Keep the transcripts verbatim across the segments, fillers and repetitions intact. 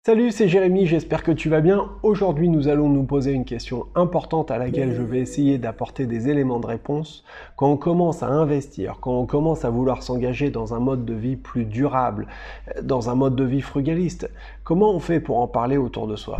Salut, c'est Jérémy, j'espère que tu vas bien. Aujourd'hui, nous allons nous poser une question importante à laquelle je vais essayer d'apporter des éléments de réponse. Quand on commence à investir, quand on commence à vouloir s'engager dans un mode de vie plus durable, dans un mode de vie frugaliste, comment on fait pour en parler autour de soi ?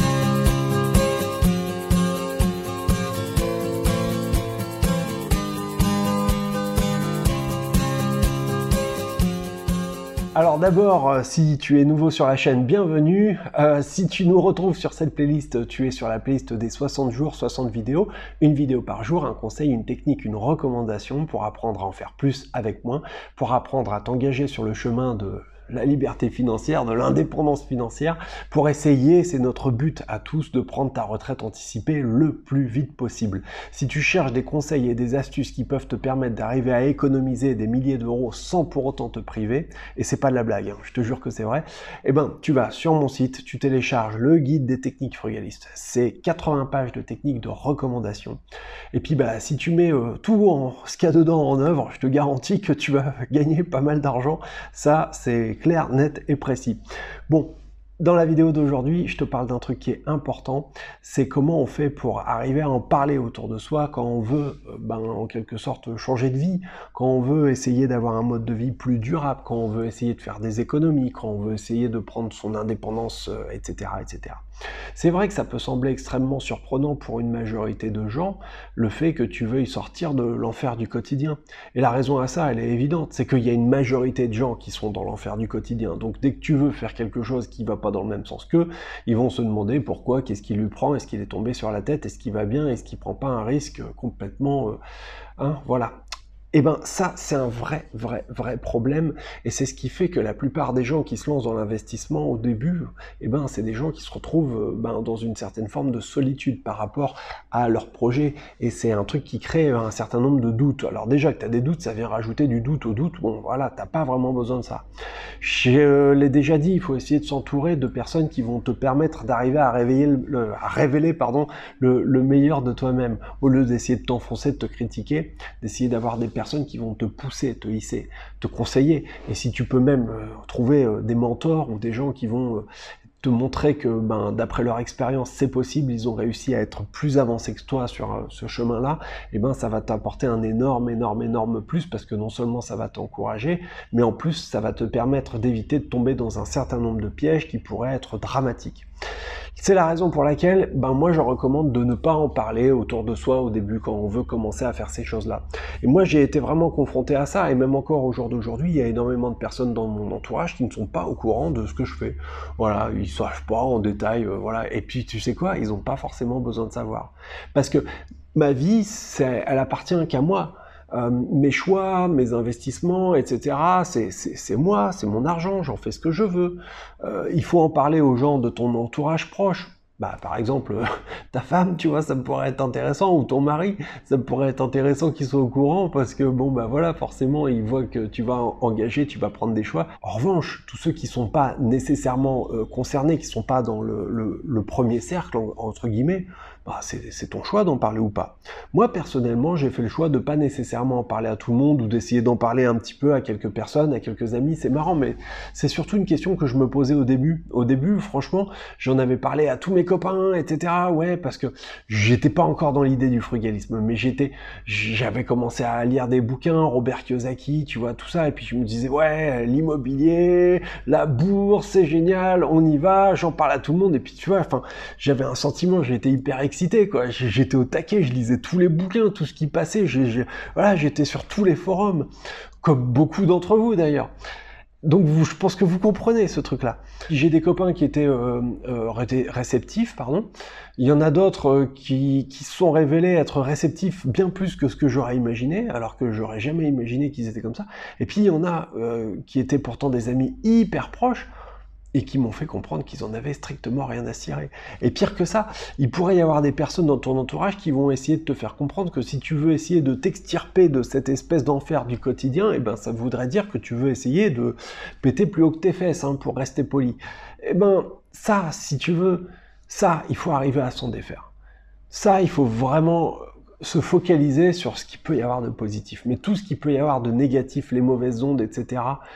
Alors d'abord, euh, si tu es nouveau sur la chaîne, bienvenue. Euh, si tu nous retrouves sur cette playlist, tu es sur la playlist des soixante jours, soixante vidéos, une vidéo par jour, un conseil, une technique, une recommandation pour apprendre à en faire plus avec moins, pour apprendre à t'engager sur le chemin de la liberté financière, de l'indépendance financière, pour essayer, c'est notre but à tous, de prendre ta retraite anticipée le plus vite possible. Si tu cherches des conseils et des astuces qui peuvent te permettre d'arriver à économiser des milliers d'euros sans pour autant te priver, et c'est pas de la blague, hein, je te jure que c'est vrai, eh ben tu vas sur mon site, tu télécharges le guide des techniques frugalistes. C'est quatre-vingts pages de techniques de recommandations. Et puis bah si tu mets euh, tout en, ce qu'il y a dedans en œuvre, je te garantis que tu vas gagner pas mal d'argent. Ça, c'est clair, net et précis. Bon, dans la vidéo d'aujourd'hui, je te parle d'un truc qui est important, c'est comment on fait pour arriver à en parler autour de soi quand on veut, ben, en quelque sorte, changer de vie, quand on veut essayer d'avoir un mode de vie plus durable, quand on veut essayer de faire des économies, quand on veut essayer de prendre son indépendance, et cetera, et cetera. C'est vrai que ça peut sembler extrêmement surprenant pour une majorité de gens, le fait que tu veuilles sortir de l'enfer du quotidien. Et la raison à ça, elle est évidente, c'est qu'il y a une majorité de gens qui sont dans l'enfer du quotidien. Donc dès que tu veux faire quelque chose qui va pas dans le même sens qu'eux, ils vont se demander pourquoi, qu'est-ce qui lui prend, est-ce qu'il est tombé sur la tête, est-ce qu'il va bien, est-ce qu'il prend pas un risque complètement... Euh, hein, voilà. Eh ben ça, c'est un vrai, vrai, vrai problème, et c'est ce qui fait que la plupart des gens qui se lancent dans l'investissement au début, eh ben c'est des gens qui se retrouvent ben, dans une certaine forme de solitude par rapport à leur projet, et c'est un truc qui crée un certain nombre de doutes. Alors déjà que tu as des doutes, ça vient rajouter du doute au doute, bon voilà, t'as pas vraiment besoin de ça. Je euh, l'ai déjà dit, il faut essayer de s'entourer de personnes qui vont te permettre d'arriver à réveiller, le, à révéler pardon, le, le meilleur de toi-même, au lieu d'essayer de t'enfoncer, de te critiquer, d'essayer d'avoir des personnes qui vont te pousser, te hisser, te conseiller. Et si tu peux même euh, trouver euh, des mentors ou des gens qui vont euh, te montrer que ben, d'après leur expérience c'est possible, ils ont réussi à être plus avancés que toi sur euh, ce chemin-là, et ben ça va t'apporter un énorme, énorme, énorme plus, parce que non seulement ça va t'encourager, mais en plus ça va te permettre d'éviter de tomber dans un certain nombre de pièges qui pourraient être dramatiques. C'est la raison pour laquelle ben moi je recommande de ne pas en parler autour de soi au début quand on veut commencer à faire ces choses-là. Et moi j'ai été vraiment confronté à ça, et même encore au jour d'aujourd'hui, il y a énormément de personnes dans mon entourage qui ne sont pas au courant de ce que je fais. Voilà, ils ne savent pas en détail, euh, voilà. Et puis tu sais quoi, ils n'ont pas forcément besoin de savoir. Parce que ma vie, c'est, elle appartient qu'à moi. Euh, mes choix, mes investissements, et cetera, c'est, c'est, c'est moi, c'est mon argent, j'en fais ce que je veux. Euh, il faut en parler aux gens de ton entourage proche. Bah, par exemple, ta femme, tu vois, ça pourrait être intéressant, ou ton mari, ça pourrait être intéressant qu'il soit au courant, parce que, bon, bah voilà, forcément, il voit que tu vas engager, tu vas prendre des choix. En revanche, tous ceux qui sont pas nécessairement euh, concernés, qui sont pas dans le, le, le premier cercle, entre guillemets, bah, c'est, c'est ton choix d'en parler ou pas. Moi, personnellement, j'ai fait le choix de pas nécessairement en parler à tout le monde, ou d'essayer d'en parler un petit peu à quelques personnes, à quelques amis. C'est marrant, mais c'est surtout une question que je me posais au début. Au début, franchement, j'en avais parlé à tous mes copains, et cetera. Ouais, parce que j'étais pas encore dans l'idée du frugalisme, mais j'étais, j'avais commencé à lire des bouquins, Robert Kiyosaki, tu vois, tout ça, et puis je me disais, ouais, l'immobilier, la bourse, c'est génial, on y va, j'en parle à tout le monde, et puis tu vois, enfin, j'avais un sentiment, j'étais hyper excité, quoi, j'étais au taquet, je lisais tous les bouquins, tout ce qui passait, j'ai, j'ai, voilà, j'étais sur tous les forums, comme beaucoup d'entre vous d'ailleurs. Donc vous, je pense que vous comprenez ce truc-là. J'ai des copains qui étaient euh, euh, réceptifs, pardon. Il y en a d'autres euh, qui, qui se sont révélés être réceptifs bien plus que ce que j'aurais imaginé, alors que j'aurais jamais imaginé qu'ils étaient comme ça. Et puis il y en a euh, qui étaient pourtant des amis hyper proches, et qui m'ont fait comprendre qu'ils en avaient strictement rien à cirer. Et pire que ça, il pourrait y avoir des personnes dans ton entourage qui vont essayer de te faire comprendre que si tu veux essayer de t'extirper de cette espèce d'enfer du quotidien, eh ben ça voudrait dire que tu veux essayer de péter plus haut que tes fesses, hein, pour rester poli. Eh ben ça, si tu veux, ça, il faut arriver à s'en défaire. Ça, il faut vraiment se focaliser sur ce qu'il peut y avoir de positif. Mais tout ce qu'il peut y avoir de négatif, les mauvaises ondes, et cetera,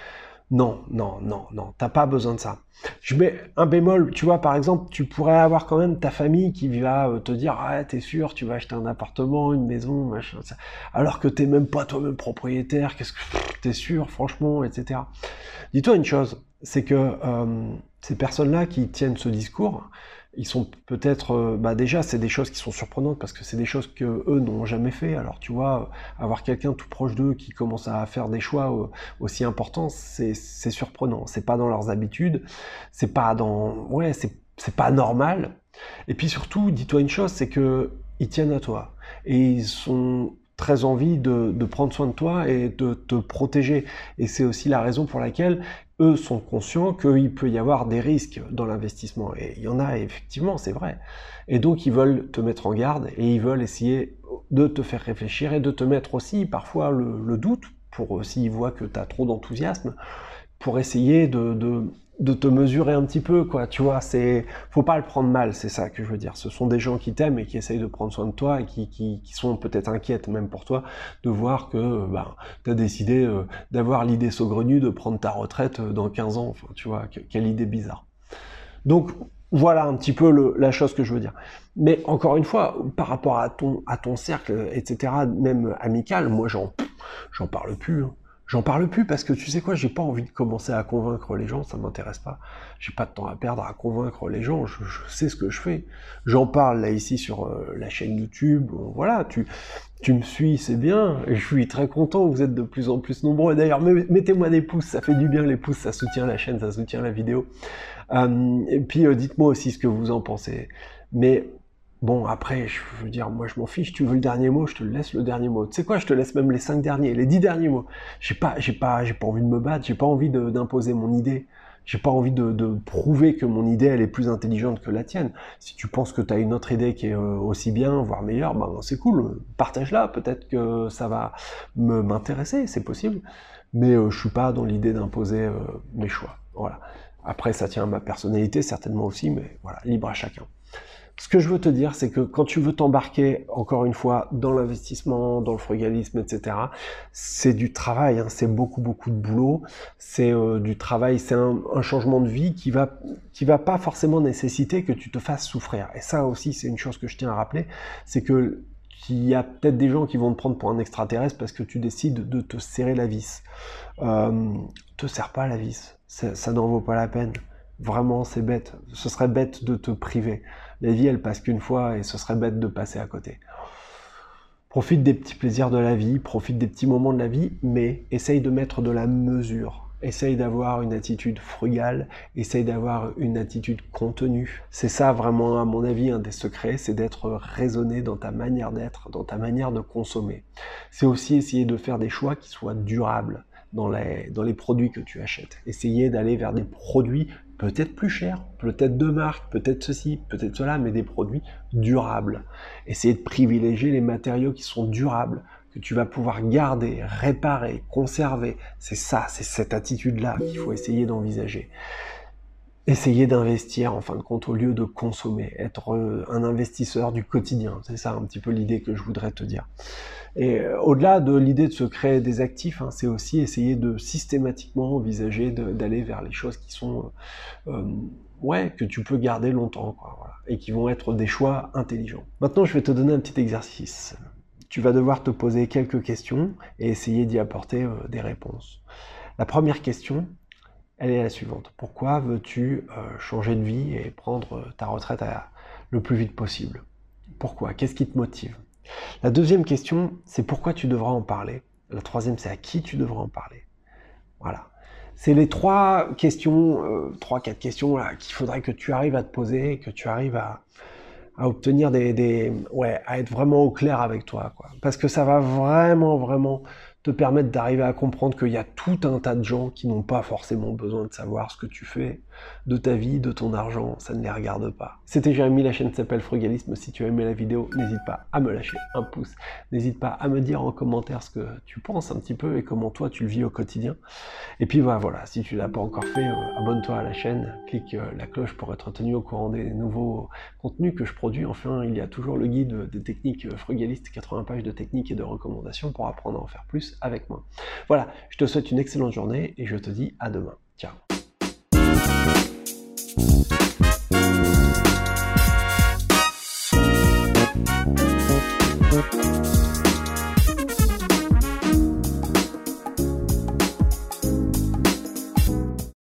Non, non, non, non, t'as pas besoin de ça. Je mets un bémol, tu vois, par exemple, tu pourrais avoir quand même ta famille qui va euh, te dire, ah, t'es sûr, tu vas acheter un appartement, une maison, machin, ça. Alors que t'es même pas toi-même propriétaire, qu'est-ce que pff, t'es sûr, franchement, et cetera. Dis-toi une chose, c'est que euh, ces personnes-là qui tiennent ce discours, ils sont peut-être, euh, bah déjà, c'est des choses qui sont surprenantes parce que c'est des choses que eux n'ont jamais fait. Alors tu vois, avoir quelqu'un tout proche d'eux qui commence à faire des choix euh, aussi importants, c'est c'est surprenant. C'est pas dans leurs habitudes, c'est pas dans, ouais, c'est c'est pas normal. Et puis surtout, dis-toi une chose, c'est que ils tiennent à toi et ils sont très envie de, de prendre soin de toi et de te protéger. Et c'est aussi la raison pour laquelle eux sont conscients qu'il peut y avoir des risques dans l'investissement. Et il y en a effectivement, c'est vrai. Et donc ils veulent te mettre en garde et ils veulent essayer de te faire réfléchir et de te mettre aussi parfois le, le doute, pour s'ils voient que tu as trop d'enthousiasme, pour essayer de, de, de te mesurer un petit peu, quoi. Tu vois, c'est, faut pas le prendre mal, c'est ça que je veux dire. Ce sont des gens qui t'aiment et qui essayent de prendre soin de toi et qui, qui, qui sont peut-être inquiètes même pour toi de voir que ben, tu as décidé euh, d'avoir l'idée saugrenue de prendre ta retraite dans quinze ans. Enfin, tu vois, que, quelle idée bizarre. Donc, voilà un petit peu le, la chose que je veux dire. Mais encore une fois, par rapport à ton, à ton cercle, et cetera, même amical, moi, j'en, j'en parle plus. Hein. J'en parle plus parce que tu sais quoi, j'ai pas envie de commencer à convaincre les gens, ça m'intéresse pas. J'ai pas de temps à perdre à convaincre les gens, je, je sais ce que je fais. J'en parle là ici sur euh, la chaîne YouTube, voilà, tu, tu me suis, c'est bien, et je suis très content, vous êtes de plus en plus nombreux. D'ailleurs, mettez-moi des pouces, ça fait du bien les pouces, ça soutient la chaîne, ça soutient la vidéo. Euh, et puis euh, dites-moi aussi ce que vous en pensez. Mais bon, après, je veux dire, moi je m'en fiche, tu veux le dernier mot, je te le laisse le dernier mot. Tu sais quoi, je te laisse même les cinq derniers, les dix derniers mots. J'ai pas, j'ai pas, j'ai pas envie de me battre, j'ai pas envie d'imposer mon idée. J'ai pas envie de, de prouver que mon idée, elle est plus intelligente que la tienne. Si tu penses que tu as une autre idée qui est euh, aussi bien, voire meilleure, ben c'est cool, partage-la, peut-être que ça va me m'intéresser, c'est possible. Mais euh, je suis pas dans l'idée d'imposer euh, mes choix. Voilà. Après, ça tient à ma personnalité, certainement aussi, mais voilà, libre à chacun. Ce que je veux te dire, c'est que quand tu veux t'embarquer, encore une fois, dans l'investissement, dans le frugalisme, et cetera, c'est du travail, hein, c'est beaucoup, beaucoup de boulot, c'est euh, du travail, c'est un, un changement de vie qui va, qui va pas forcément nécessiter que tu te fasses souffrir. Et ça aussi, c'est une chose que je tiens à rappeler, c'est que qu'il y a peut-être des gens qui vont te prendre pour un extraterrestre parce que tu décides de te serrer la vis. Euh, te serre pas la vis, ça, ça n'en vaut pas la peine. Vraiment, c'est bête. Ce serait bête de te priver. La vie, elle passe qu'une fois et ce serait bête de passer à côté. Profite des petits plaisirs de la vie, profite des petits moments de la vie, mais essaye de mettre de la mesure. Essaye d'avoir une attitude frugale, essaye d'avoir une attitude contenue. C'est ça vraiment, à mon avis, un des secrets, c'est d'être raisonné dans ta manière d'être, dans ta manière de consommer. C'est aussi essayer de faire des choix qui soient durables dans les, dans les produits que tu achètes. Essayer d'aller vers des produits peut-être plus chers, peut-être de marque, peut-être ceci, peut-être cela, mais des produits durables. Essayer de privilégier les matériaux qui sont durables, que tu vas pouvoir garder, réparer, conserver. C'est ça, c'est cette attitude-là qu'il faut essayer d'envisager. Essayer d'investir, en fin de compte, au lieu de consommer, être un investisseur du quotidien. C'est ça un petit peu l'idée que je voudrais te dire. Et euh, au-delà de l'idée de se créer des actifs, hein, c'est aussi essayer de systématiquement envisager d'aller vers les choses qui sont, euh, ouais, que tu peux garder longtemps, quoi, voilà, et qui vont être des choix intelligents. Maintenant, je vais te donner un petit exercice. Tu vas devoir te poser quelques questions et essayer d'y apporter euh, des réponses. La première question, elle est la suivante. Pourquoi veux-tu euh, changer de vie et prendre ta retraite à, le plus vite possible? Pourquoi? Qu'est-ce qui te motive? La deuxième question, c'est pourquoi tu devras en parler. La troisième, c'est à qui tu devras en parler. Voilà. C'est les trois questions, euh, trois, quatre questions là qu'il faudrait que tu arrives à te poser, que tu arrives à, à obtenir des, des, ouais, à être vraiment au clair avec toi, quoi. Parce que ça va vraiment, vraiment te permettre d'arriver à comprendre qu'il y a tout un tas de gens qui n'ont pas forcément besoin de savoir ce que tu fais, de ta vie, de ton argent, ça ne les regarde pas. C'était Jérémy, la chaîne s'appelle Frugalisme. Si tu as aimé la vidéo, n'hésite pas à me lâcher un pouce, n'hésite pas à me dire en commentaire ce que tu penses un petit peu et comment toi tu le vis au quotidien. Et puis bah, voilà, si tu ne l'as pas encore fait, euh, abonne-toi à la chaîne, clique euh, la cloche pour être tenu au courant des nouveaux contenus que je produis. Enfin, il y a toujours le guide des techniques frugalistes, quatre-vingts pages de techniques et de recommandations pour apprendre à en faire plus avec moi. Voilà, je te souhaite une excellente journée et je te dis à demain. Ciao.